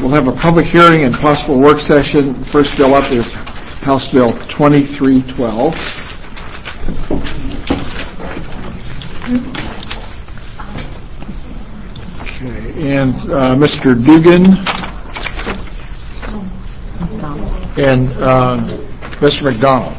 We'll have a public hearing and possible work session. The first bill up is House Bill 2312. Okay, and Mr. Dugan and Mr. McDonald.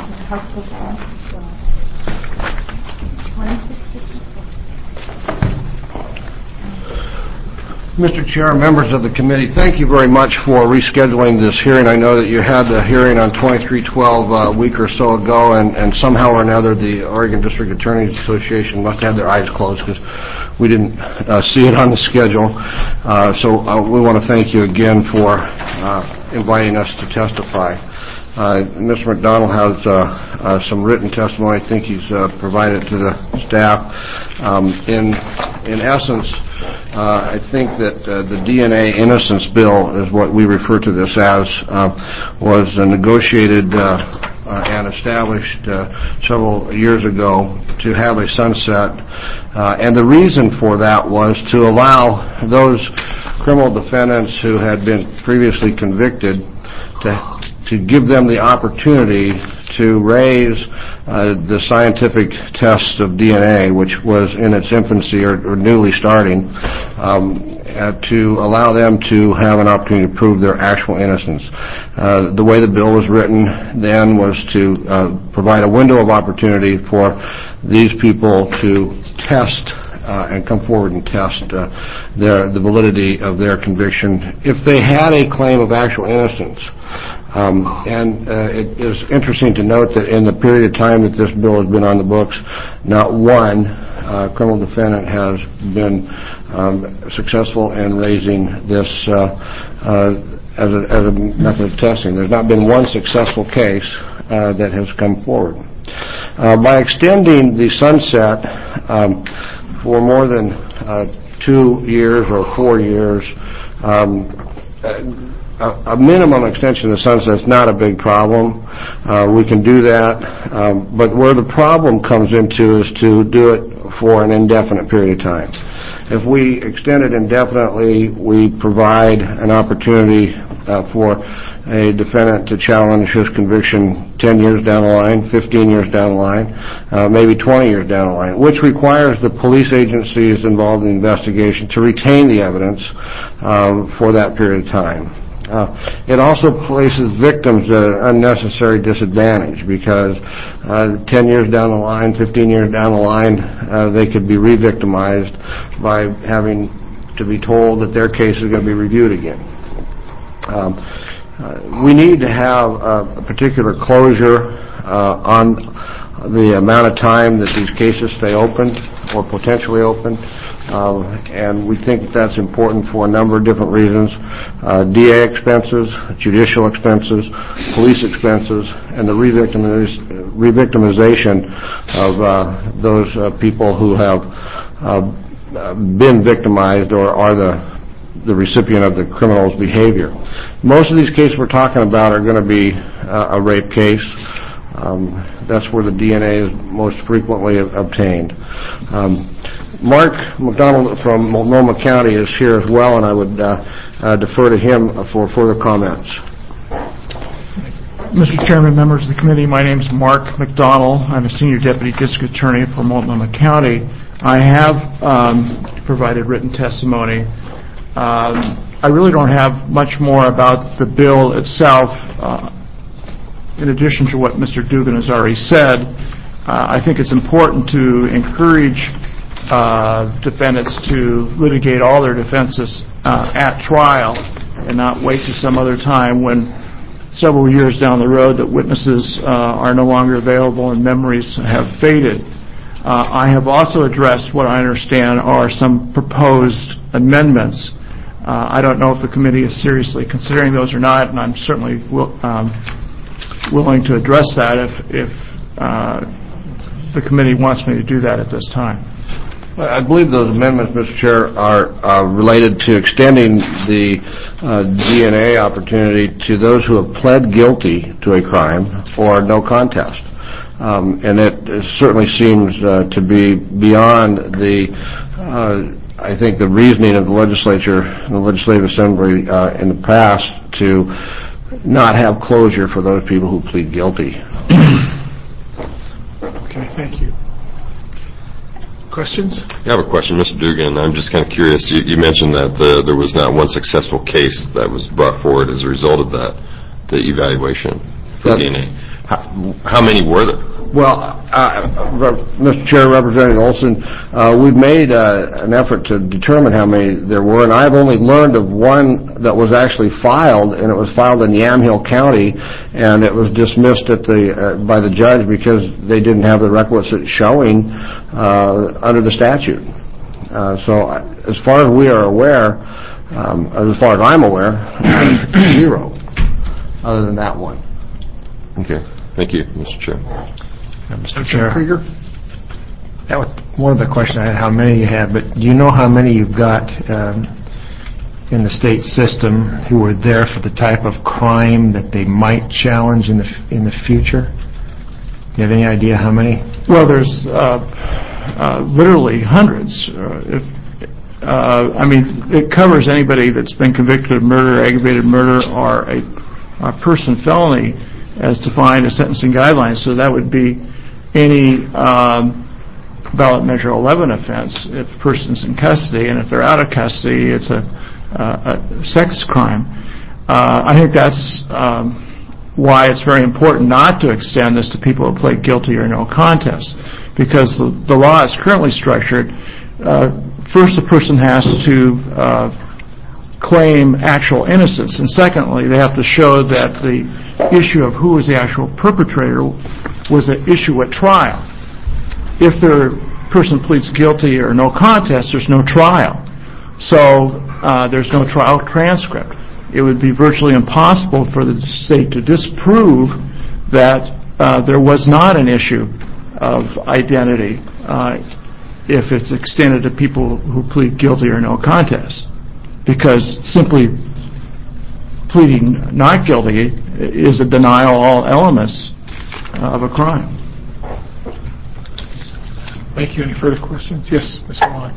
Mr. Chair, members of the committee, thank you very much for rescheduling this hearing. I know that you had the hearing on 2312 a week or so ago, and somehow or another the Oregon District Attorneys Association must have their eyes closed because we didn't see it on the schedule. So we want to thank you again for inviting us to testify. Mr. McDonald has some written testimony. I think he's provided it to the staff. In essence, I think that the DNA Innocence Bill is what we refer to this as, was negotiated and established several years ago to have a sunset. And the reason for that was to allow those criminal defendants who had been previously convicted to give them the opportunity to raise the scientific test of DNA, which was in its infancy or newly starting, to allow them to have an opportunity to prove their actual innocence. The way the bill was written then was to provide a window of opportunity for these people to test and come forward and test the validity of their conviction if they had a claim of actual innocence. It is interesting to note that in the period of time that this bill has been on the books, not one criminal defendant has been successful in raising this as a method of testing. There's not been one successful case that has come forward. By extending the sunset for more than 2 years or 4 years, a minimum extension of the sunset is not a big problem. We can do that, but where the problem comes into is to do it for an indefinite period of time. If we extend it indefinitely, we provide an opportunity for a defendant to challenge his conviction 10 years down the line, 15 years down the line, maybe 20 years down the line, which requires the police agencies involved in the investigation to retain the evidence for that period of time. It also places victims at an unnecessary disadvantage because 10 years down the line, 15 years down the line, they could be re-victimized by having to be told that their case is going to be reviewed again. We need to have a particular closure on the amount of time that these cases stay open or potentially open. And we think that's important for a number of different reasons. DA expenses, judicial expenses, police expenses, and the re-victimization of those people who have been victimized or are the recipient of the criminal's behavior. Most of these cases we're talking about are going to be a rape case. That's where the DNA is most frequently obtained. Mark McDonald from Multnomah County is here as well, and I would defer to him for further comments. Mr. Chairman, members of the committee, my name is Mark McDonald. I'm a Senior Deputy District Attorney for Multnomah County. I have provided written testimony. I really don't have much more about the bill itself. In addition to what Mr. Dugan has already said, I think it's important to encourage defendants to litigate all their defenses at trial and not wait to some other time when several years down the road that witnesses are no longer available and memories have faded. I have also addressed what I understand are some proposed amendments. I don't know if the committee is seriously considering those or not, and I'm certainly willing to address that if the committee wants me to do that at this time. I believe those amendments, Mr. Chair, are related to extending the DNA opportunity to those who have pled guilty to a crime or no contest. And it certainly seems to be beyond the I think the reasoning of the legislature and the Legislative Assembly in the past to not have closure for those people who plead guilty. Okay, thank you. Questions? I have a question, Mr. Dugan. I'm just kind of curious. You mentioned that there was not one successful case that was brought forward as a result of that, the evaluation for DNA. How many were there? Well, Mr. Chair, Representative Olson, we've made an effort to determine how many there were, and I've only learned of one that was actually filed, and it was filed in Yamhill County, and it was dismissed by the judge because they didn't have the requisite showing under the statute. So as far as we are aware, as far as I'm aware, 0, other than that one. Okay. Thank you, Mr. Chair. Mr. Chair, that was one of the questions I had, how many you had, but do you know how many you've got in the state system who were there for the type of crime that they might challenge in the future? Do you have any idea how many? Well, there's literally hundreds. I mean, it covers anybody that's been convicted of murder, aggravated murder, or a person felony as defined as sentencing guidelines. So that would be any ballot measure 11 offense if a person's in custody, and if they're out of custody, it's a sex crime. I think that's why it's very important not to extend this to people who plead guilty or no contest, because the law is currently structured. First, a person has to claim actual innocence, and secondly, they have to show that the issue of who was the actual perpetrator was an issue at trial. If the person pleads guilty or no contest, there's no trial. So there's no trial transcript. It would be virtually impossible for the state to disprove that there was not an issue of identity if it's extended to people who plead guilty or no contest, because simply pleading not guilty is a denial of all elements of a crime. Thank you. Any further questions? Yes, Ms. Wallach.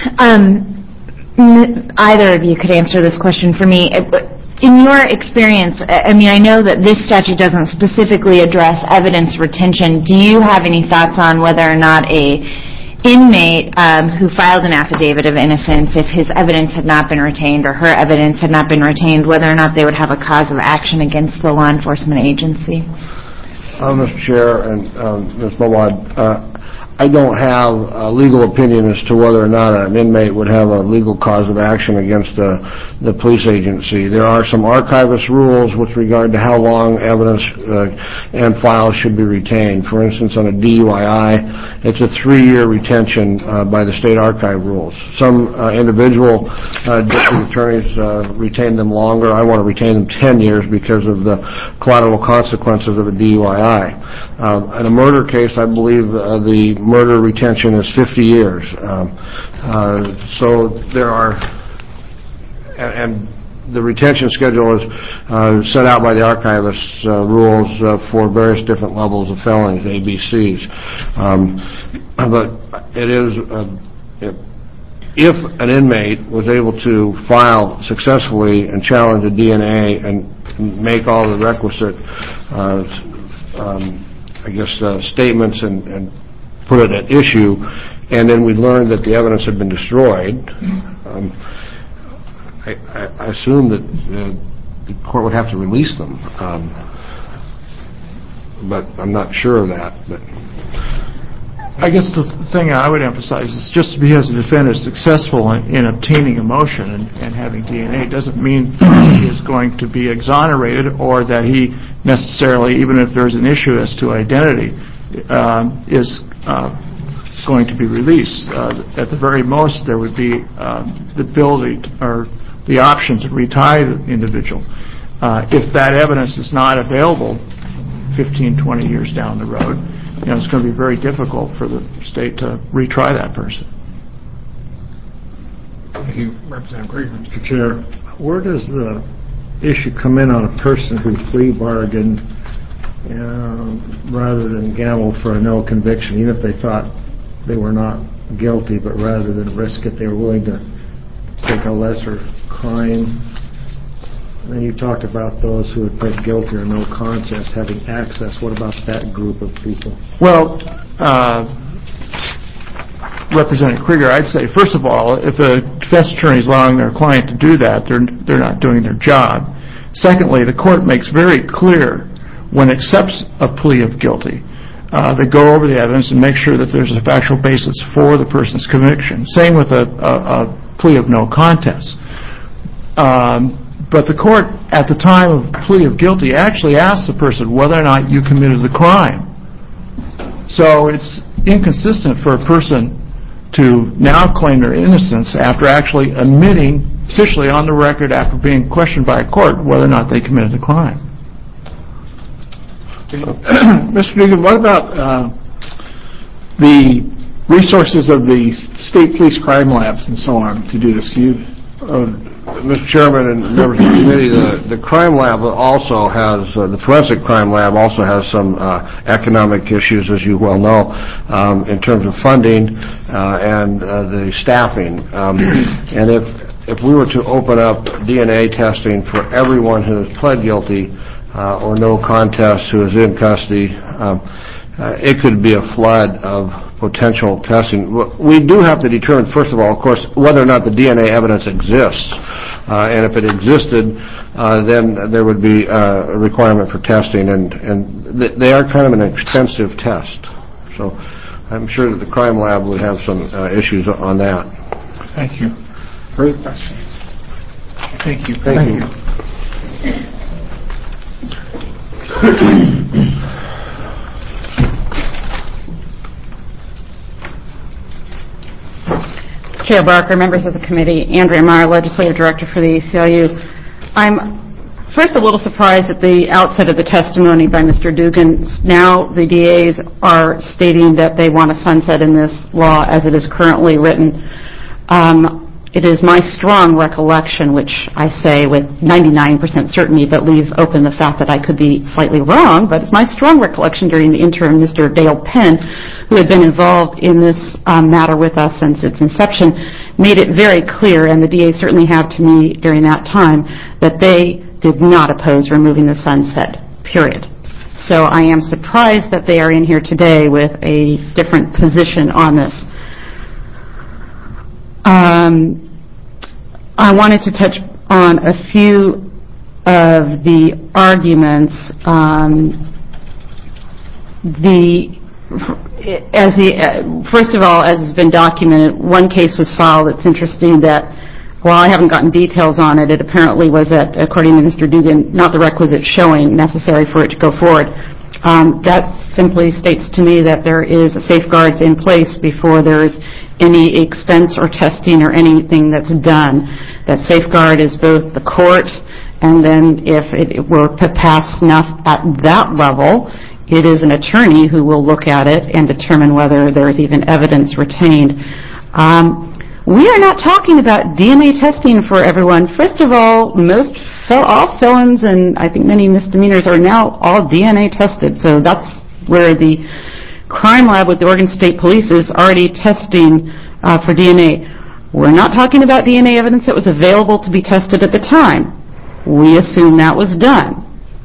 Either of you could answer this question for me. In your experience, I mean, I know that this statute doesn't specifically address evidence retention. Do you have any thoughts on whether or not a inmate who filed an affidavit of innocence, if his evidence had not been retained or her evidence had not been retained, whether or not they would have a cause of action against the law enforcement agency? Mr. Chair and Ms. Mawad, I don't have a legal opinion as to whether or not an inmate would have a legal cause of action against the police agency. There are some archivist rules with regard to how long evidence and files should be retained. For instance, on a DUII, it's a 3-year retention by the state archive rules. Some individual district attorneys retain them longer. I want to retain them 10 years because of the collateral consequences of a DUII. In a murder case, I believe the murder retention is 50 years. So there are, and the retention schedule is set out by the archivist's rules for various different levels of felonies, ABCs. But it is, if an inmate was able to file successfully and challenge a DNA and make all the requisite, statements and put it at issue, and then we learned that the evidence had been destroyed, I assume that the court would have to release them. But I'm not sure of that. But I guess the thing I would emphasize is just because a defendant is successful in obtaining a motion and having DNA doesn't mean he is going to be exonerated, or that he necessarily, even if there's an issue as to identity, is going to be released. At the very most, there would be the ability or the option to retire the individual. If that evidence is not available 15, 20 years down the road, it's going to be very difficult for the state to retry that person. Thank you, Representative Green. Mr. Chair, where does the issue come in on a person who plea bargained rather than gamble for a no conviction, even if they thought they were not guilty, but rather than risk it, they were willing to take a lesser crime. And then you talked about those who had pled guilty or no contest having access. What about that group of people? Well, Representative Krieger, I'd say, first of all, if a defense attorney is allowing their client to do that, they're not doing their job. Secondly, the court makes very clear when it accepts a plea of guilty, they go over the evidence and make sure that there's a factual basis for the person's conviction. Same with a plea of no contest. But the court, at the time of plea of guilty, actually asks the person whether or not you committed the crime. So it's inconsistent for a person to now claim their innocence after actually admitting officially on the record after being questioned by a court whether or not they committed the crime. Mr. Dugan, what about the resources of the state police crime labs and so on to do this? Mr. Chairman and members of the committee, the crime lab also has, the forensic crime lab also has some economic issues, as you well know, in terms of funding and the staffing. And if we were to open up DNA testing for everyone who has pled guilty or no contest who is in custody, it could be a flood of potential testing. We do have to determine, first of all, of course, whether or not the DNA evidence exists. And if it existed, then there would be a requirement for testing. And they are kind of an expensive test. So I'm sure that the crime lab would have some issues on that. Thank you. Further questions? Thank you. Thank you. Chair Barker, members of the committee, Andrea Meyer, Legislative Director for the ACLU. I'm first a little surprised at the outset of the testimony by Mr. Dugan. Now the DAs are stating that they want a sunset in this law as it is currently written. It is my strong recollection, which I say with 99% certainty, but leave open the fact that I could be slightly wrong, but it's my strong recollection during the interim, Mr. Dale Penn, who had been involved in this matter with us since its inception, made it very clear, and the DA certainly have to me during that time, that they did not oppose removing the sunset, period. So I am surprised that they are in here today with a different position on this. I wanted to touch on a few of the arguments. First of all, as has been documented, one case was filed. It's interesting that while I haven't gotten details on it, it apparently was at, according to Mr. Dugan, not the requisite showing necessary for it to go forward. That simply states to me that there is safeguards in place before there is any expense or testing or anything that's done. That safeguard is both the court, and then if it were to pass enough at that level, it is an attorney who will look at it and determine whether there is even evidence retained. We are not talking about DNA testing for everyone. First of all, all felons and I think many misdemeanors are now all DNA tested. So that's where the crime lab with the Oregon State Police is already testing for DNA. We're not talking about DNA evidence that was available to be tested at the time. We assume that was done.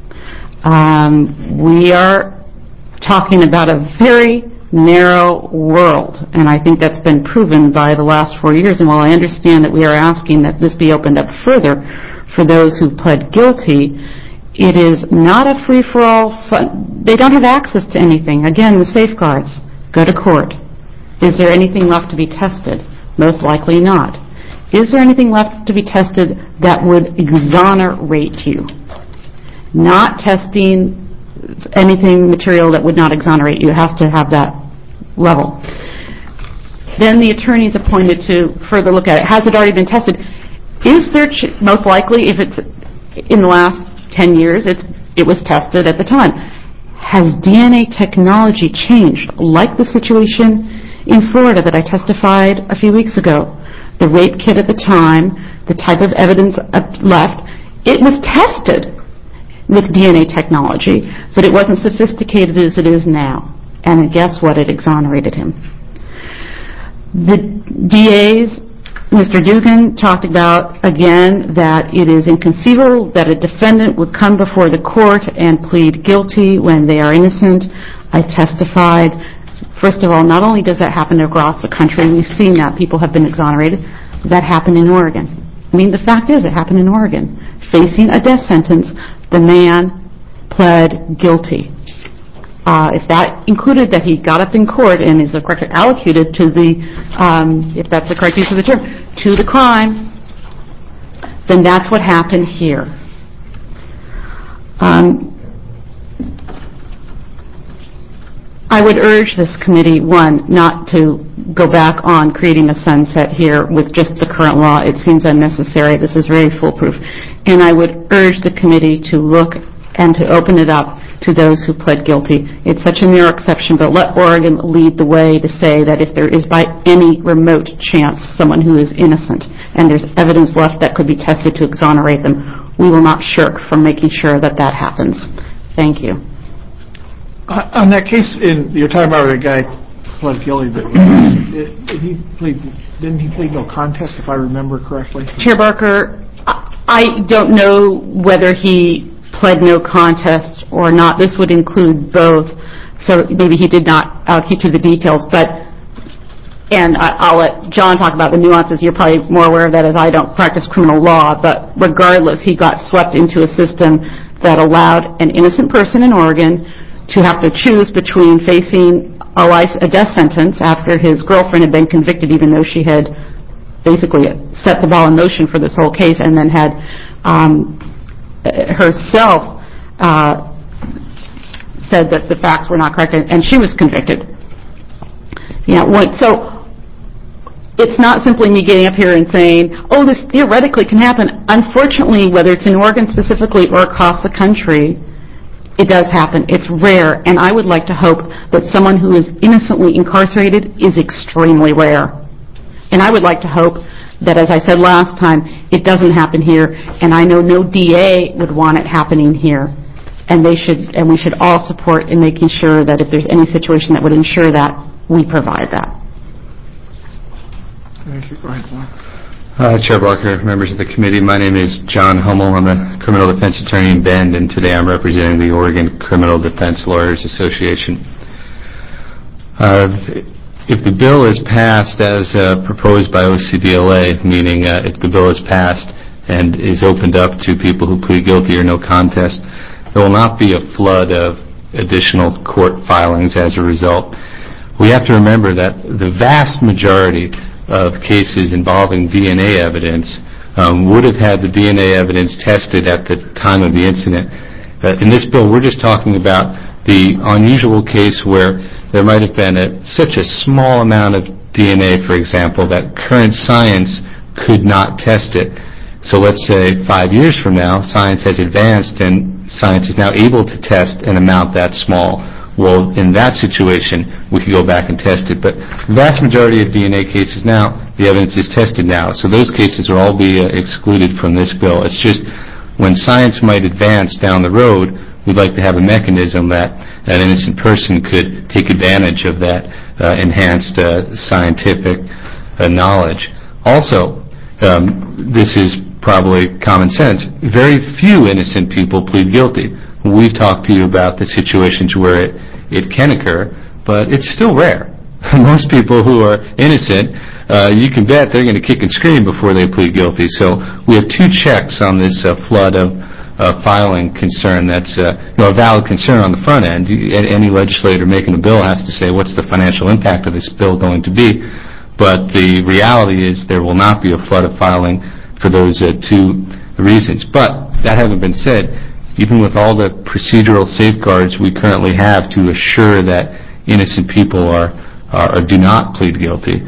We are talking about a very narrow world, and I think that's been proven by the last 4 years. And while I understand that we are asking that this be opened up further for those who pled guilty, it is not a free-for-all. They don't have access to anything. Again, the safeguards. Go to court. Is there anything left to be tested? Most likely not. Is there anything left to be tested that would exonerate you? Not testing anything material that would not exonerate you. You have to have that level. Then the attorney is appointed to further look at it. Has it already been tested? Is there, most likely, if it's in the last 10 years, it was tested at the time. Has DNA technology changed, like the situation in Florida that I testified a few weeks ago? The rape kit at the time, the type of evidence left, it was tested with DNA technology, but it wasn't sophisticated as it is now. And guess what? It exonerated him. The DAs, Mr. Dugan talked about, again, that it is inconceivable that a defendant would come before the court and plead guilty when they are innocent. I testified. First of all, not only does that happen across the country, we've seen that people have been exonerated, that happened in Oregon. I mean, the fact is, it happened in Oregon. Facing a death sentence, the man pled guilty. If that included that he got up in court and is correctly allocated to the, if that's the correct use of the term, to the crime, then that's what happened here. I would urge this committee, one, not to go back on creating a sunset here with just the current law. It seems unnecessary. This is very foolproof. And I would urge the committee to look and to open it up to those who pled guilty. It's such a narrow exception, but let Oregon lead the way to say that if there is by any remote chance someone who is innocent and there's evidence left that could be tested to exonerate them, we will not shirk from making sure that that happens. Thank you. On that case, you're talking about where the guy pled guilty, but didn't he plead no contest, if I remember correctly? Chair Barker, I don't know whether he pled no contest or not. This would include both, so maybe he did not allocate to the details, and I'll let John talk about the nuances. You're probably more aware of that, as I don't practice criminal law, but regardless, he got swept into a system that allowed an innocent person in Oregon to have to choose between facing a death sentence after his girlfriend had been convicted, even though she had basically set the ball in motion for this whole case, and then had herself said that the facts were not correct, and she was convicted. So it's not simply me getting up here and saying, oh, this theoretically can happen. Unfortunately, whether it's in Oregon specifically or across the country, it does happen. It's rare, and I would like to hope that someone who is innocently incarcerated is extremely rare. And I would like to hope that, as I said last time, it doesn't happen here, and I know no DA would want it happening here. And we should all support in making sure that if there's any situation that would ensure that, we provide that. Thank you. Go ahead, Mark. Chair Barker, members of the committee, my name is John Hummel. I'm a criminal defense attorney in Bend, and today I'm representing the Oregon Criminal Defense Lawyers Association. If the bill is passed as proposed by OCDLA, meaning if the bill is passed and is opened up to people who plead guilty or no contest, there will not be a flood of additional court filings as a result. We have to remember that the vast majority of cases involving DNA evidence would have had the DNA evidence tested at the time of the incident. In this bill, we're just talking about the unusual case where there might have been such a small amount of DNA, for example, that current science could not test it. So let's say 5 years from now, science has advanced and science is now able to test an amount that small. Well, in that situation, we could go back and test it. But the vast majority of DNA cases now, the evidence is tested now. So those cases will all be excluded from this bill. It's just when science might advance down the road, we'd like to have a mechanism that an innocent person could take advantage of that enhanced scientific knowledge. Also, this is probably common sense. Very few innocent people plead guilty. We've talked to you about the situations where it can occur, but it's still rare. Most people who are innocent, you can bet they're going to kick and scream before they plead guilty. So we have two checks on this flood of filing concern that's a valid concern on the front end. Any legislator making a bill has to say, what's the financial impact of this bill going to be? But the reality is there will not be a flood of filing for those two reasons. But that having been said, even with all the procedural safeguards we currently have to assure that innocent people do not plead guilty,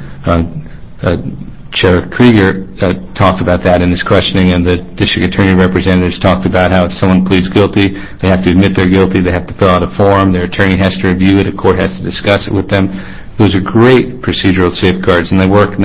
Chair Krieger talked about that in his questioning, and the district attorney representatives talked about how if someone pleads guilty, they have to admit they're guilty, they have to fill out a form, their attorney has to review it, a court has to discuss it with them. Those are great procedural safeguards, and they work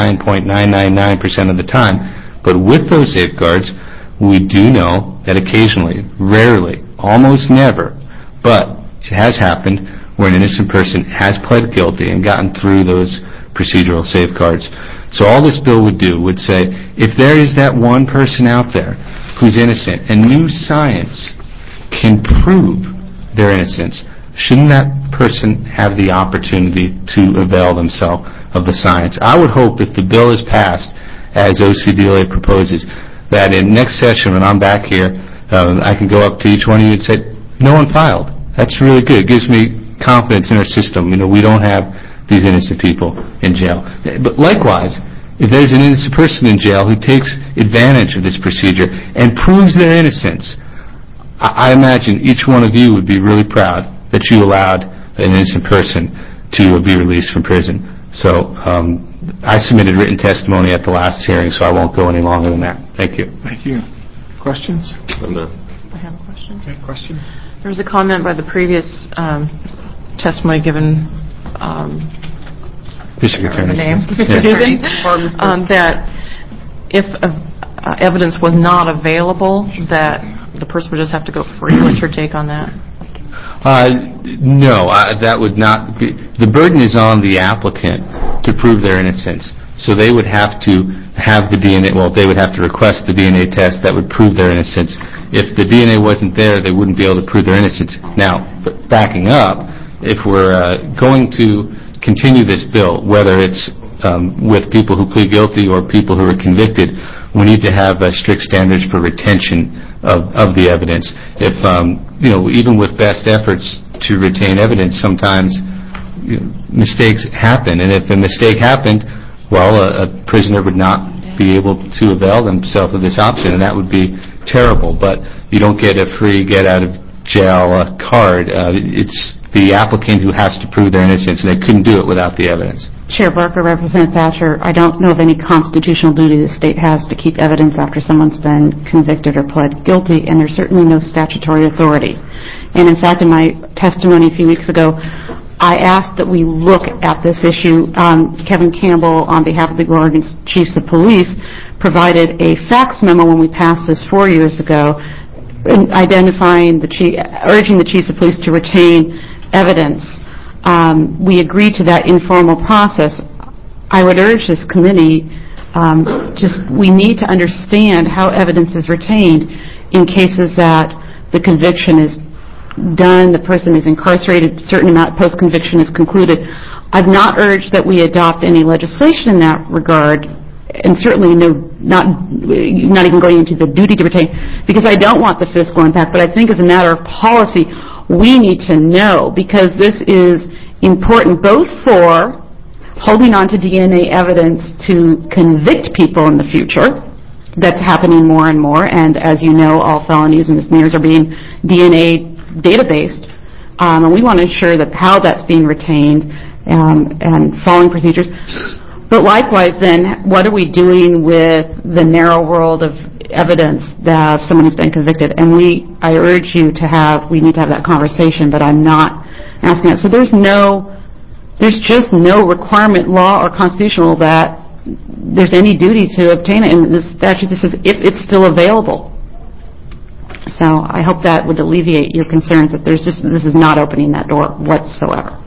99.999% of the time. But with those safeguards, we do know that occasionally, rarely, almost never, but it has happened where an innocent person has pled guilty and gotten through those procedural safeguards. So all this bill would do would say, if there is that one person out there who's innocent and new science can prove their innocence, shouldn't that person have the opportunity to avail themselves of the science? I would hope if the bill is passed, as OCDLA proposes, that in next session when I'm back here, I can go up to each one of you and say, no one filed. That's really good. It gives me confidence in our system. We don't have these innocent people in jail. But likewise, if there's an innocent person in jail who takes advantage of this procedure and proves their innocence, I imagine each one of you would be really proud that you allowed an innocent person to be released from prison. So I submitted written testimony at the last hearing, so I won't go any longer than that. Thank you. Thank you. Questions? I have a question. Okay, question. There was a comment by the previous testimony given, District Attorney. the name, Yeah. that if evidence was not available, that the person would just have to go free. What's your take on that? No, that would not be. The burden is on the applicant to prove their innocence. So they would have to have the DNA, they would have to request the DNA test that would prove their innocence. If the DNA wasn't there, they wouldn't be able to prove their innocence. Now, backing up, if we're going to continue this bill, whether it's with people who plead guilty or people who are convicted, we need to have strict standards for retention of the evidence. If, even with best efforts to retain evidence, sometimes mistakes happen. And if a mistake happened, well, a prisoner would not be able to avail themselves of this option, and that would be terrible. But you don't get a free get-out-of-jail card. It's the applicant who has to prove their innocence, and they couldn't do it without the evidence. Chair Barker, Representative Thatcher, I don't know of any constitutional duty the state has to keep evidence after someone's been convicted or pled guilty, and there's certainly no statutory authority. And in fact, in my testimony a few weeks ago, I asked that we look at this issue. Kevin Campbell, on behalf of the Oregon Chiefs of Police, provided a fax memo when we passed this 4 years ago, urging the Chiefs of Police to retain evidence. We agreed to that informal process. I would urge this committee, we need to understand how evidence is retained in cases that the conviction is done, the person is incarcerated, a certain amount of post-conviction is concluded. I've not urged that we adopt any legislation in that regard, and certainly not even going into the duty to retain, because I don't want the fiscal impact, but I think as a matter of policy, we need to know, because this is important both for holding on to DNA evidence to convict people in the future. That's happening more and more, and as you know, all felonies and misdemeanors are being DNA databased, and we want to ensure that how that's being retained and following procedures. But likewise, then, what are we doing with the narrow world of evidence that someone has been convicted? And I urge you we need to have that conversation, but I'm not asking that. So there's just no requirement, law or constitutional, that there's any duty to obtain it. And the statute that says if it's still available. So I hope that would alleviate your concerns that this is not opening that door whatsoever.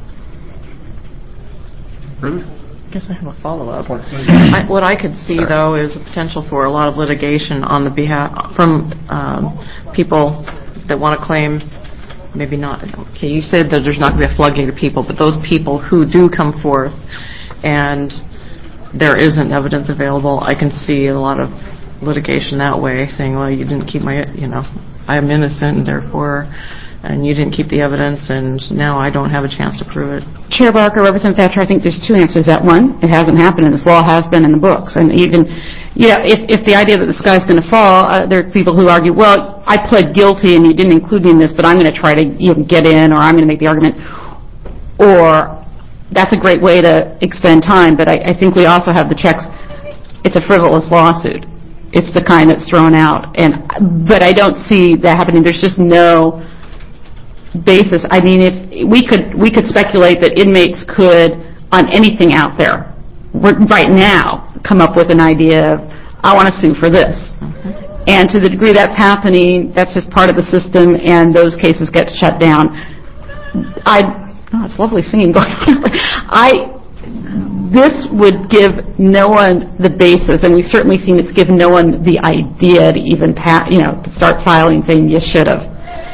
Really? I guess I have a follow-up. What I could see, though, is a potential for a lot of litigation on the behalf from people that want to claim, maybe not. Okay, you said that there's not going to be a floodgate of people, but those people who do come forth and there isn't evidence available, I can see a lot of litigation that way, saying, well, you didn't keep I'm innocent, and therefore, and you didn't keep the evidence, and now I don't have a chance to prove it. Chair Barker, Representative Thatcher, I think there's two answers. That one, it hasn't happened, and this law has been in the books. And even, if the idea that the sky's going to fall, there are people who argue, well, I pled guilty and you didn't include me in this, but I'm going to try to get in, or I'm going to make the argument. Or that's a great way to expend time, but I think we also have the checks. It's a frivolous lawsuit. It's the kind that's thrown out. But I don't see that happening. There's just no basis. I mean, if we could speculate that inmates could, on anything out there, right now, come up with an idea of, I want to sue for this. Mm-hmm. And to the degree that's happening, that's just part of the system, and those cases get shut down. It's lovely singing going on. This would give no one the basis, and we've certainly seen it's given no one the idea to even to start filing saying you should have.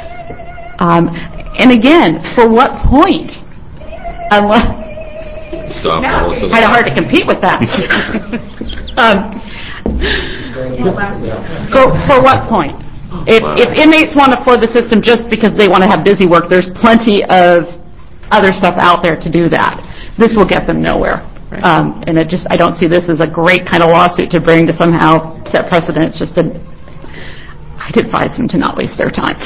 And again, for what point? Stop. Kind of hard to compete with that. For what point? If inmates want to flood the system just because they want to have busy work, there's plenty of other stuff out there to do that. This will get them nowhere. And I don't see this as a great kind of lawsuit to bring to somehow set precedents. Just that I'd advise them to not waste their time.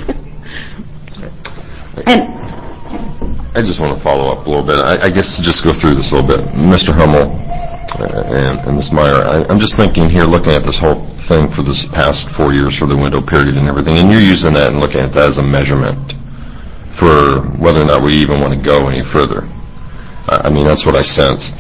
And I just want to follow up a little bit. I guess just go through this a little bit. Mr. Hummel and Ms. Meyer, I'm just thinking here, looking at this whole thing for this past 4 years for the window period and everything, and you're using that and looking at that as a measurement for whether or not we even want to go any further. I mean, that's what I sense.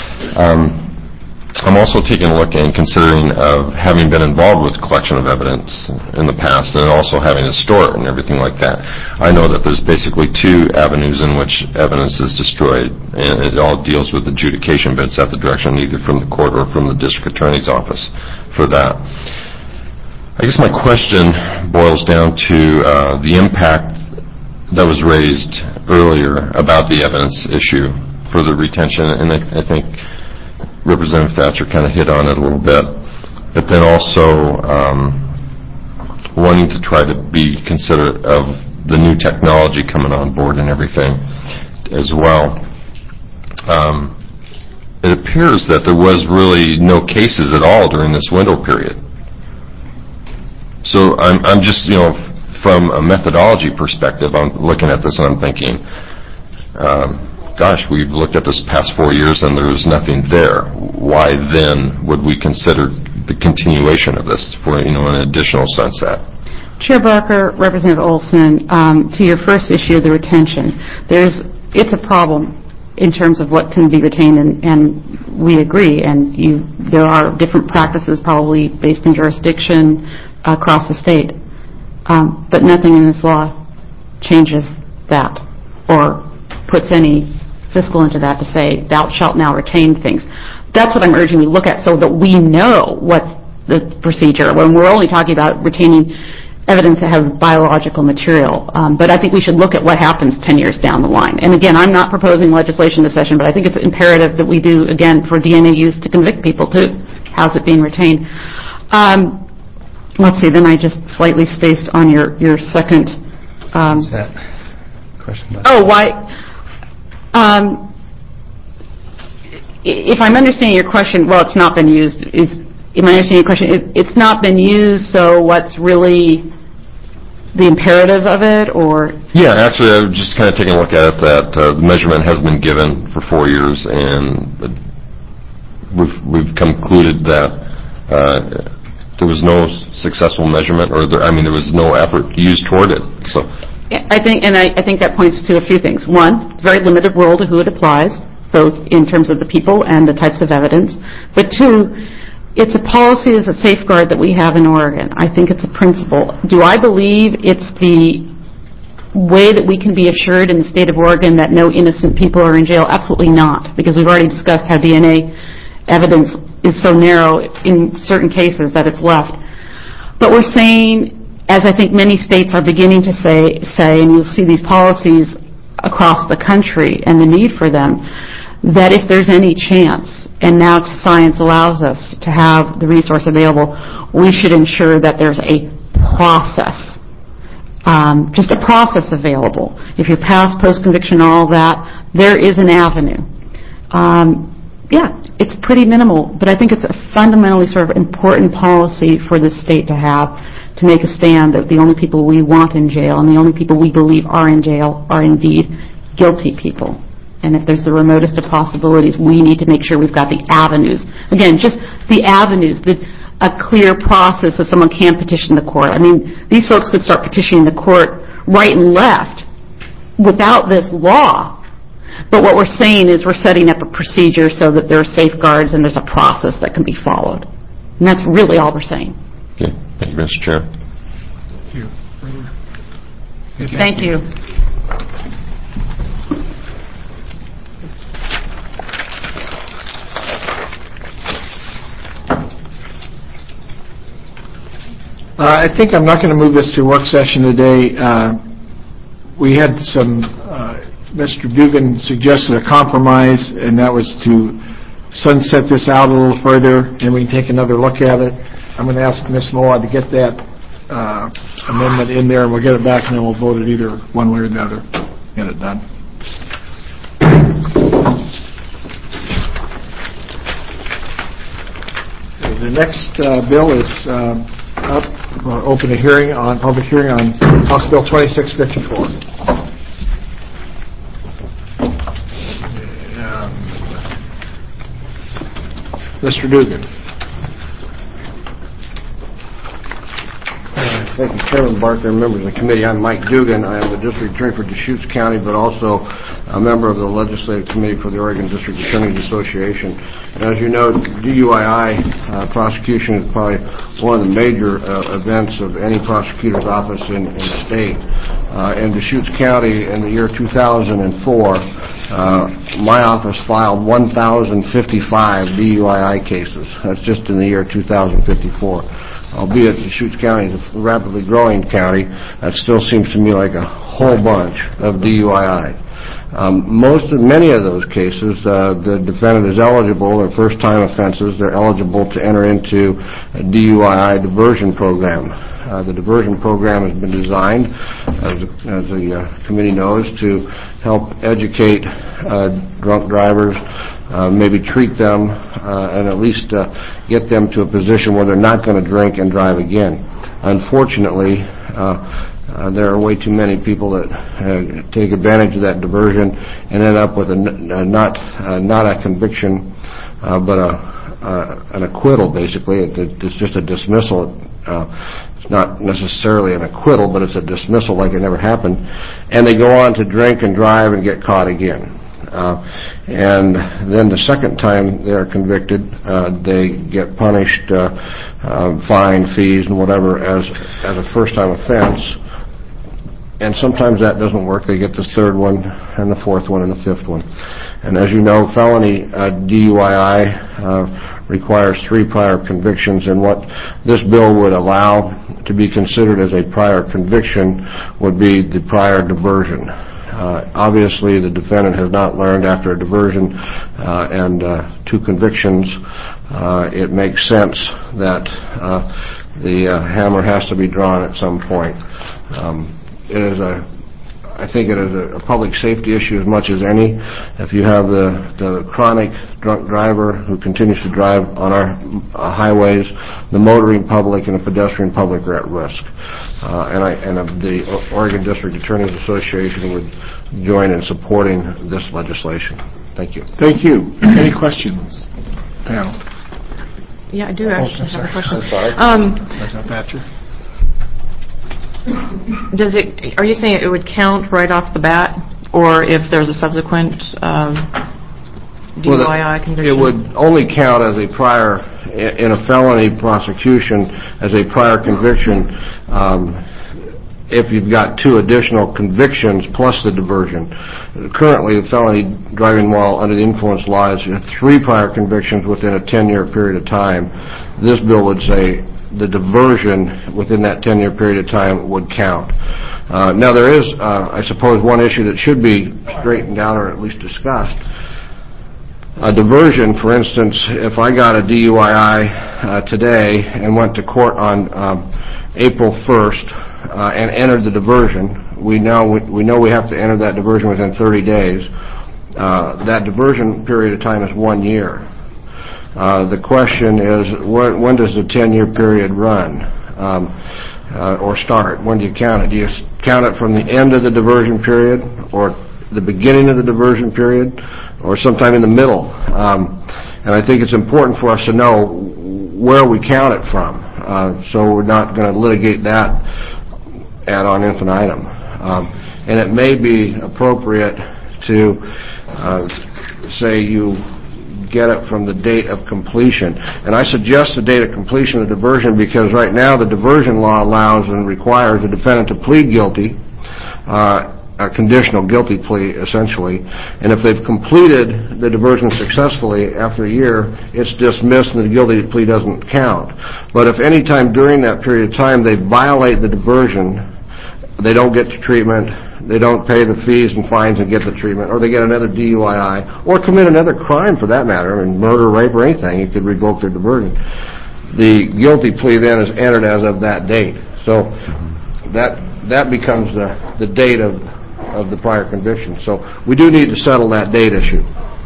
I'm also taking a look and considering of having been involved with collection of evidence in the past and also having to store it and everything like that. I know that there's basically two avenues in which evidence is destroyed, and it all deals with adjudication, but it's at the direction either from the court or from the district attorney's office for that. I guess my question boils down to the impact that was raised earlier about the evidence issue for the retention, and I think Representative Thatcher kind of hit on it a little bit, but then also wanting to try to be considerate of the new technology coming on board and everything as well. It appears that there was really no cases at all during this window period. So I'm just, from a methodology perspective, I'm looking at this and I'm thinking, gosh, we've looked at this past 4 years and there was nothing there. Why then would we consider the continuation of this for, an additional sunset? Chair Barker, Representative Olson, to your first issue, the retention, it's a problem in terms of what can be retained, and we agree. And there are different practices probably based in jurisdiction across the state, but nothing in this law changes that or puts any fiscal into that to say thou shalt now retain things. That's what I'm urging we look at so that we know what's the procedure when we're only talking about retaining evidence that have biological material. But I think we should look at what happens 10 years down the line. And again, I'm not proposing legislation this session, but I think it's imperative that we do, again, for DNA use to convict people too. How's it being retained? Let's see, then I just slightly spaced on your second. What's that question? Why? If I'm understanding your question, well, it's not been used. Am I understanding your question? It's not been used, so what's really the imperative of it, or? Yeah, actually, I was just kind of taking a look at it that the measurement has been given for 4 years, and we've concluded that there was no successful measurement, or there was no effort used toward it. So. I think that points to a few things. One, very limited role to who it applies, both in terms of the people and the types of evidence. But two, it's a policy as a safeguard that we have in Oregon. I think it's a principle. Do I believe it's the way that we can be assured in the state of Oregon that no innocent people are in jail? Absolutely not, because we've already discussed how DNA evidence is so narrow in certain cases that it's left. But we're saying, as I think many states are beginning to say, and you'll see these policies across the country and the need for them, that if there's any chance, and now science allows us to have the resource available, we should ensure that there's a process, just a process available. If you're past post-conviction and all that, there is an avenue. It's pretty minimal, but I think it's a fundamentally sort of important policy for the state to have, to make a stand that the only people we want in jail and the only people we believe are in jail are indeed guilty people. And if there's the remotest of possibilities, we need to make sure we've got the avenues. Again, just the avenues, a clear process so someone can petition the court. I mean, these folks could start petitioning the court right and left without this law. But what we're saying is we're setting up a procedure so that there are safeguards and there's a process that can be followed. And that's really all we're saying. Okay. Thank you, Mr. Chair. Thank you. I think I'm not going to move this to work session today. We had some, Mr. Dugan suggested a compromise, and that was to sunset this out a little further, and we can take another look at it. I'm going to ask Ms. Moa to get that amendment in there, and we'll get it back, and then we'll vote it either one way or the other. Get it done. The next bill is up. We'll open a hearing on public hearing on House Bill 2654. Mr. Dugan. Thank you, Chairman Barker and members of the committee. I'm Mike Dugan. I am the District Attorney for Deschutes County, but also a member of the Legislative Committee for the Oregon District Attorneys Association. And as you know, DUII prosecution is probably one of the major events of any prosecutor's office in the state. In Deschutes County in the year 2004, my office filed 1,055 DUII cases. That's just in the year 2054. Albeit Deschutes County is a rapidly growing county, that still seems to me like a whole bunch of DUII. Many of those cases, the defendant is eligible. They're first-time offenses. They're eligible to enter into a DUII diversion program. The diversion program has been designed, as the committee knows, to help educate drunk drivers, maybe treat them, and at least get them to a position where they're not going to drink and drive again. Unfortunately, there are way too many people that take advantage of that diversion and end up with not a conviction, but an acquittal, basically. It's just a dismissal. It's not necessarily an acquittal, but it's a dismissal like it never happened. And they go on to drink and drive and get caught again. And then the second time they're convicted, they get punished, fine, fees, and whatever as a first-time offense. And sometimes that doesn't work. They get the third one, and the fourth one, and the fifth one. And as you know, felony DUII requires 3 prior convictions, and what this bill would allow to be considered as a prior conviction would be the prior diversion. Obviously, the defendant has not learned after a diversion and 2 convictions. It makes sense that the hammer has to be drawn at some point. I think it is a public safety issue as much as any. If you have the chronic drunk driver who continues to drive on our highways, the motoring public and the pedestrian public are at risk. And the Oregon District Attorneys Association would join in supporting this legislation. Thank you. Thank you. Any questions, panel? Yeah, I do actually have a question. I'm sorry. Are you saying it would count right off the bat, or if there's a subsequent DUII conviction? It would only count as a prior, in a felony prosecution, as a prior conviction if you've got 2 additional convictions plus the diversion. Currently, the felony driving while under the influence law is 3 prior convictions within a 10-year period of time. This bill would say the diversion within that 10-year period of time would count. Now, there is, I suppose, one issue that should be straightened out or at least discussed. A diversion, for instance, if I got a DUII today and went to court on April 1st and entered the diversion, we know we have to enter that diversion within 30 days. That diversion period of time is 1 year. The question is, when does the 10-year period run or start? When do you count it? Do you count it from the end of the diversion period or the beginning of the diversion period or sometime in the middle? And I think it's important for us to know where we count it from, so we're not going to litigate that ad infinitum. And it may be appropriate to say you get it from the date of completion. And I suggest the date of completion of the diversion because right now the diversion law allows and requires the defendant to plead guilty a conditional guilty plea, essentially. And if they've completed the diversion successfully after a year, it's dismissed and the guilty plea doesn't count. But if any time during that period of time they violate the diversion, they don't get the treatment, they don't pay the fees and fines and get the treatment, or they get another DUI, or commit another crime for that matter, I mean, murder, rape, or anything, you could revoke their diversion. The guilty plea then is entered as of that date. So that becomes the date of the prior conviction. So we do need to settle that date issue.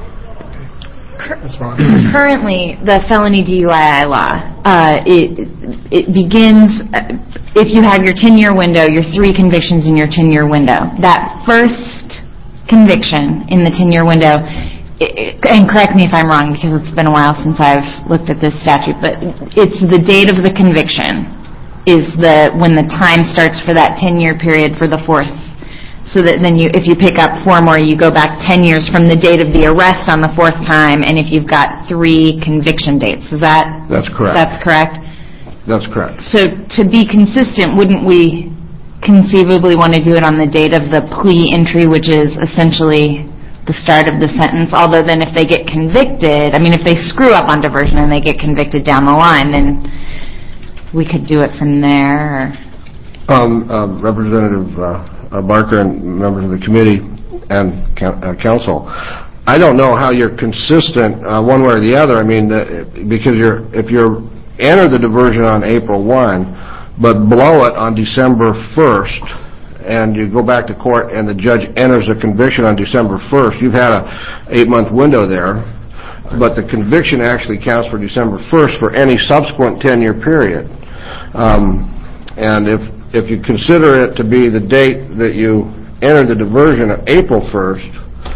Currently, the felony DUI law, it begins, if you have your 10-year window, your 3 convictions in your 10-year window. That first conviction in the 10-year window, and correct me if I'm wrong because it's been a while since I've looked at this statute, but it's the date of the conviction is when the time starts for that 10-year period for the 4th. So that then if you pick up 4 more, you go back 10 years from the date of the arrest on the 4th time, and if you've got 3 conviction dates. Is that? That's correct. That's correct? That's correct. So to be consistent, wouldn't we conceivably want to do it on the date of the plea entry, which is essentially the start of the sentence? Although then if they get convicted, I mean, if they screw up on diversion and they get convicted down the line, then we could do it from there. Representative Barker and members of the committee and council, I don't know how you're consistent one way or the other. I mean, because if you enter the diversion on April 1, but blow it on December 1st, and you go back to court and the judge enters a conviction on December 1st, you've had a 8-month window there, but the conviction actually counts for December 1st for any subsequent 10-year period. And if you consider it to be the date that you entered the diversion of April 1st,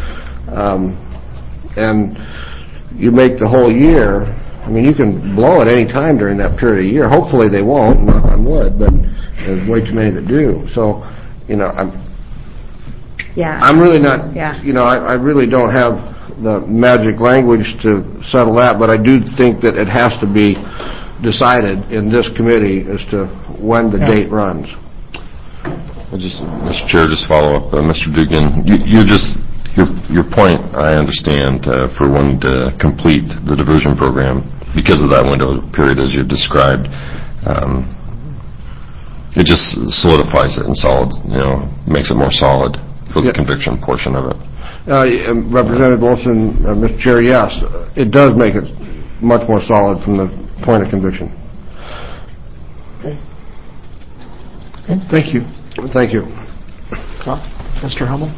and you make the whole year, I mean, you can blow it any time during that period of year. Hopefully they won't, knock on wood, but there's way too many that do. So, I'm really not, I really don't have the magic language to settle that, but I do think that it has to be decided in this committee as to when the date runs. Mr. Chair, just follow up. Mr. Dugan, your point, I understand, for wanting to complete the diversion program because of that window period as you've described. It just solidifies it and makes it more solid for the conviction portion of it. Representative Olson, Mr. Chair, yes, it does make it much more solid from the point of conviction. Okay. Thank you. Thank you. Mr. Hummel?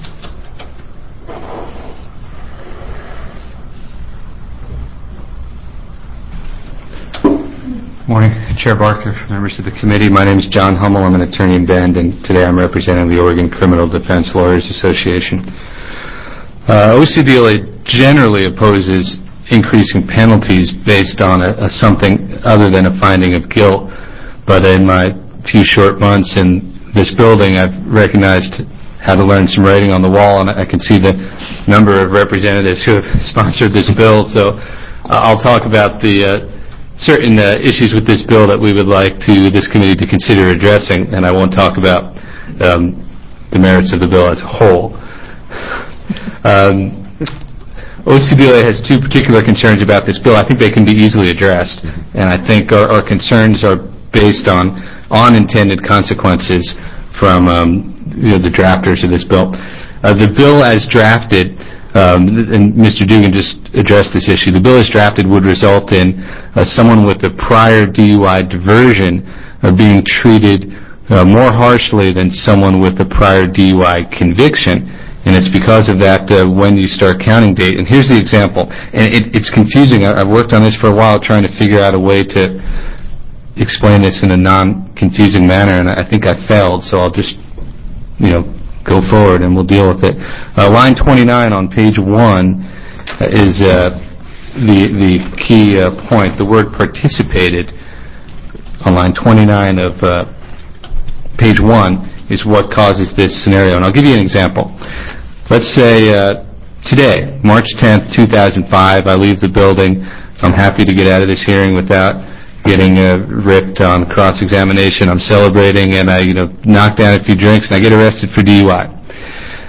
Morning, Chair Barker, members of the committee. My name is John Hummel. I'm an attorney in Bend, and today I'm representing the Oregon Criminal Defense Lawyers Association. OCDLA generally opposes increasing penalties based on something other than a finding of guilt, but in my few short months in this building, I've recognized how to learn some writing on the wall, and I can see the number of representatives who have sponsored this bill. So I'll talk about the certain issues with this bill that we would like this committee to consider addressing, and I won't talk about the merits of the bill as a whole. OCDLA has 2 particular concerns about this bill. I think they can be easily addressed, and I think our concerns are based on unintended consequences from the drafters of this bill. The bill as drafted, and Mr. Dugan just addressed this issue, the bill as drafted would result in someone with a prior DUI diversion being treated more harshly than someone with a prior DUI conviction. And it's because of that when you start counting date. And here's the example. And it's confusing. I've worked on this for a while trying to figure out a way to explain this in a non-confusing manner, and I think I failed, so I'll just, go forward and we'll deal with it. Line 29 on page 1 is the key point. The word participated on line 29 of page 1 is what causes this scenario. And I'll give you an example. Let's say today, March 10th, 2005, I leave the building. I'm happy to get out of this hearing without getting ripped on cross-examination. I'm celebrating, and I knock down a few drinks, and I get arrested for DUI.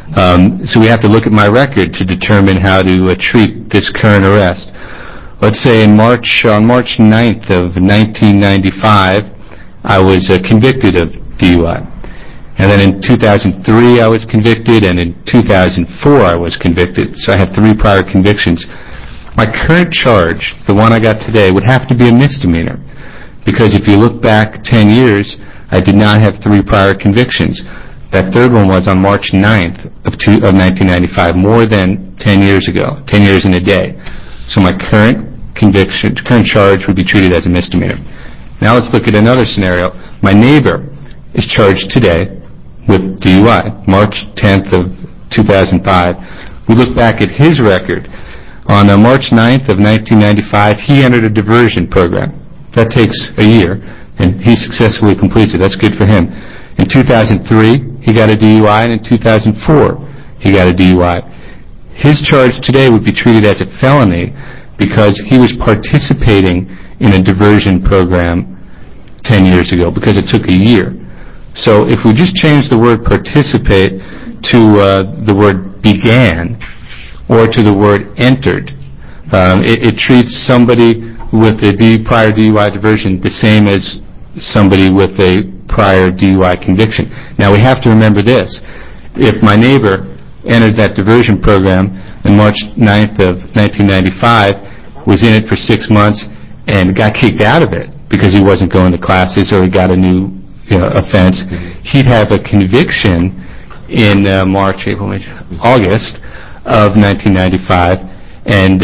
So we have to look at my record to determine how to treat this current arrest. Let's say on March 9th of 1995, I was convicted of DUI. And then in 2003 I was convicted, and in 2004 I was convicted. So I have 3 prior convictions. My current charge, the one I got today, would have to be a misdemeanor. Because if you look back 10 years, I did not have 3 prior convictions. That third one was on March 9th of 1995, more than 10 years ago, 10 years and a day. So my current charge would be treated as a misdemeanor. Now let's look at another scenario. My neighbor is charged today with DUI, March 10th of 2005. We look back at his record. On March 9th of 1995, he entered a diversion program. That takes a year, and he successfully completes it. That's good for him. In 2003, he got a DUI, and in 2004, he got a DUI. His charge today would be treated as a felony because he was participating in a diversion program 10 years ago, because it took a year. So if we just change the word participate to the word began or to the word entered, it treats somebody with a prior DUI diversion the same as somebody with a prior DUI conviction. Now we have to remember this. If my neighbor entered that diversion program on March 9th of 1995, was in it for 6 months, and got kicked out of it because he wasn't going to classes or he got a new offense, he'd have a conviction in August of 1995, and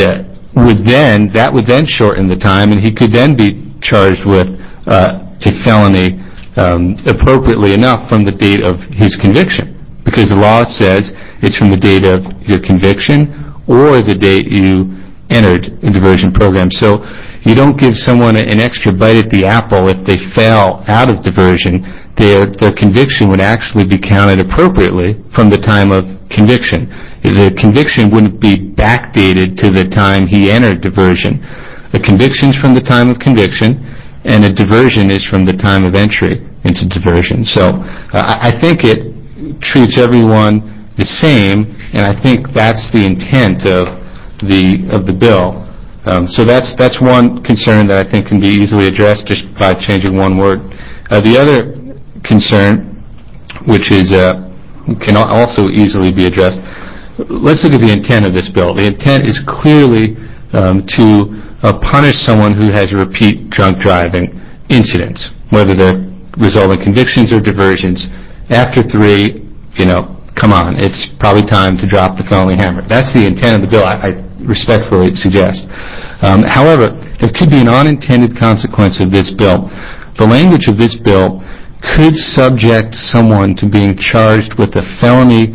that would then shorten the time, and he could then be charged with a felony appropriately enough from the date of his conviction, because the law says it's from the date of your conviction or the date you entered a diversion program. So you don't give someone an extra bite at the apple if they fail out of diversion. Their conviction would actually be counted appropriately from the time of conviction. The conviction wouldn't be backdated to the time he entered diversion. A conviction's from the time of conviction, and a diversion is from the time of entry into diversion. So I think it treats everyone the same, and I think that's the intent of the bill. So that's one concern that I think can be easily addressed just by changing one word. The other concern, which is can also easily be addressed, let's look at the intent of this bill. The intent is clearly to punish someone who has repeat drunk driving incidents, whether they're resulting convictions or diversions. After 3, come on, it's probably time to drop the felony hammer. That's the intent of the bill, I respectfully suggest. However, there could be an unintended consequence of this bill. The language of this bill could subject someone to being charged with a felony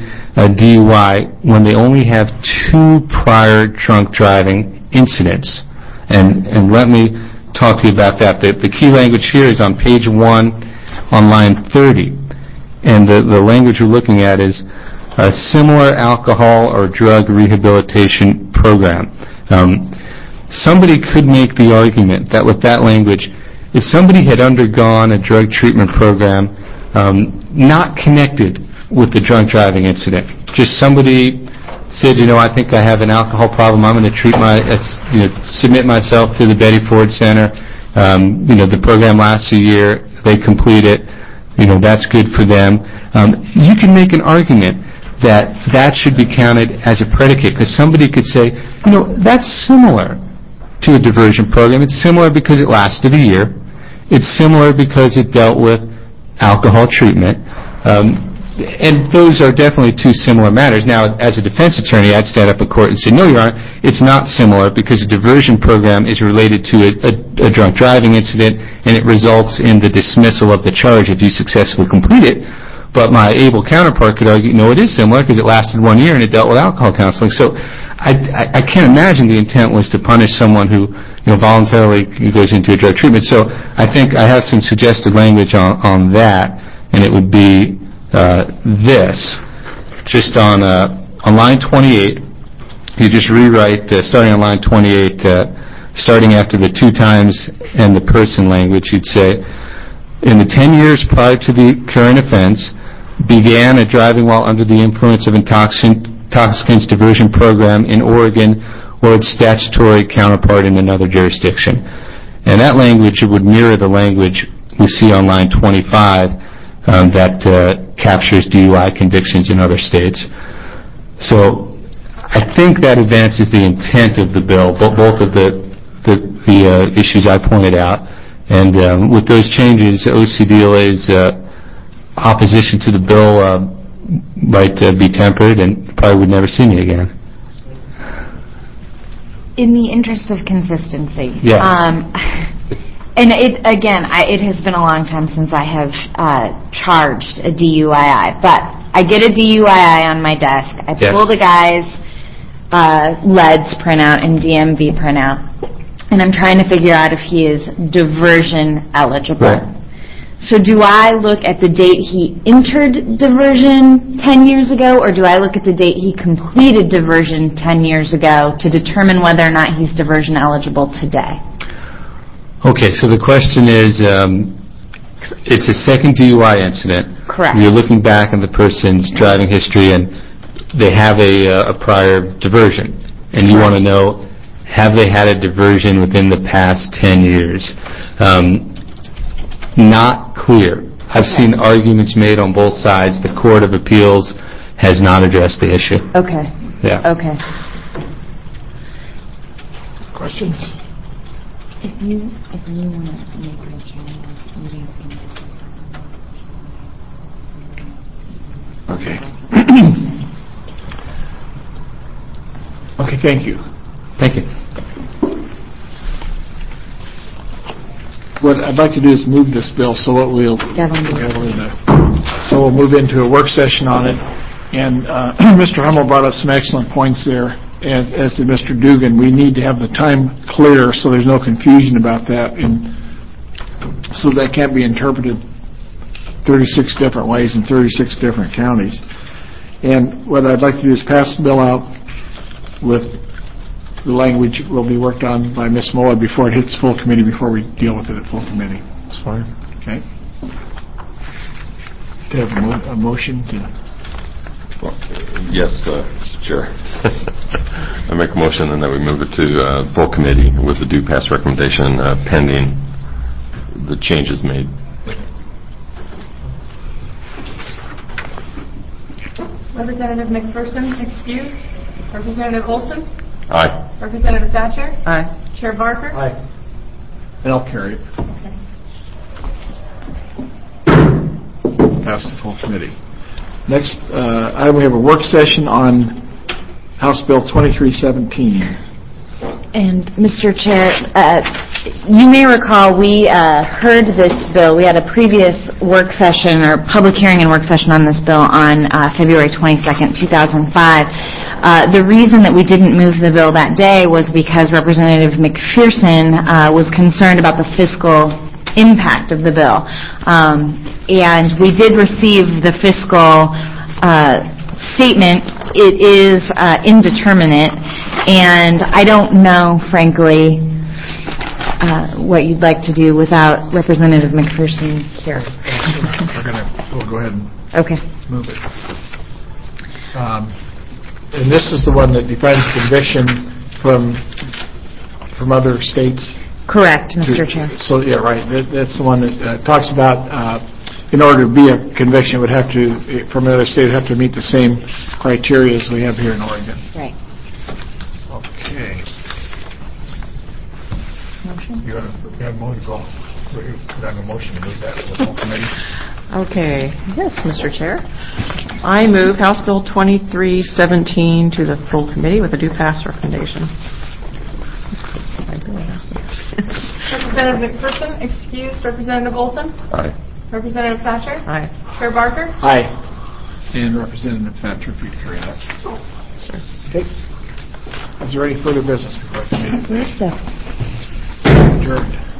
DUI when they only have 2 prior drunk driving incidents. And let me talk to you about that. The key language here is on page 1 on line 30. And the language we're looking at is a similar alcohol or drug rehabilitation program. Somebody could make the argument that with that language, if somebody had undergone a drug treatment program not connected with the drunk driving incident, just somebody said, I think I have an alcohol problem, I'm going to submit myself to the Betty Ford Center, the program lasts a year, they complete it, that's good for them. You can make an argument that should be counted as a predicate, because somebody could say, that's similar to a diversion program. It's similar because it lasted a year. It's similar because it dealt with alcohol treatment. And those are definitely 2 similar matters. Now, as a defense attorney, I'd stand up in court and say, no, Your Honor, it's not similar because a diversion program is related to a drunk driving incident, and it results in the dismissal of the charge if you successfully complete it. But my able counterpart could argue, no, it is similar because it lasted 1 year and it dealt with alcohol counseling. So I can't imagine the intent was to punish someone who voluntarily goes into a drug treatment. So I think I have some suggested language on that, and it would be this. Just on line 28, you just rewrite, starting on line 28, starting after the 2 times and the person language, you'd say, in the 10 years prior to the current offense, began a driving while under the influence of intoxicants diversion program in Oregon or its statutory counterpart in another jurisdiction. And that language would mirror the language we see on line 25 that captures DUI convictions in other states. So I think that advances the intent of the bill, both of the issues I pointed out. And with those changes, OCDLA's opposition to the bill might be tempered and probably would never see me again. In the interest of consistency. Yes. And it has been a long time since I have charged a DUII, but I get a DUII on my desk. I pull the guy's LEDS printout and DMV printout, and I'm trying to figure out if he is diversion eligible. Right. So do I look at the date he entered diversion 10 years ago, or do I look at the date he completed diversion 10 years ago to determine whether or not he's diversion eligible today? Okay, so the question is, it's a second DUI incident. Correct. You're looking back on the person's driving history and they have a prior diversion. And you want to know, have they had a diversion within the past 10 years? Not clear. I've seen arguments made on both sides. The Court of Appeals has not addressed the issue. Okay. Yeah. Okay. Questions? If you want to make a change, this meeting's going to Okay. Okay, thank you. Thank you. What I'd like to do is move this bill, so what we'll move into a work session on it. And Mr. Hummel brought up some excellent points there, as did Mr. Dugan. We need to have the time clear so there's no confusion about that, and so that can't be interpreted 36 different ways in 36 different counties. And what I'd like to do is pass the bill out with the language will be worked on by Ms. Moa before it hits full committee, before we deal with it at full committee. That's fine. Okay? To have a motion to... Yes, Mr. Chair. I make a motion and that we move it to full committee with the due pass recommendation pending the changes made. Representative McPherson, excused. Representative Olson? Aye. Representative Thatcher? Aye. Chair Barker? Aye. And I'll carry it. Okay. Pass the full committee. Next item, we have a work session on House Bill 2317. And, Mr. Chair, you may recall we heard this bill. We had a previous work session or public hearing and work session on this bill on February 22nd, 2005. The reason that we didn't move the bill that day was because Representative McPherson was concerned about the fiscal impact of the bill. And we did receive the fiscal statement. It is indeterminate, and I don't know, frankly, what you'd like to do without Representative McPherson here. We'll go ahead and move it. And this is the one that defines conviction from other states? Correct, Mr. Chair. So, yeah, right. That's the one that talks about in order to be a conviction, it would have to, from another state, it would have to meet the same criteria as we have here in Oregon. Right. Okay. Motion? You have a motion to move that to the full committee? Okay. Yes, Mr. Chair. I move House Bill 2317 to the full committee with a due pass recommendation. Representative McPherson, excused. Representative Olson? Aye. Representative Thatcher? Aye. Chair Barker? Aye. And Representative Thatcher, if you'd carry that. Sure. Okay. Is there any further business before the meeting? Yes, sir. Adjourned.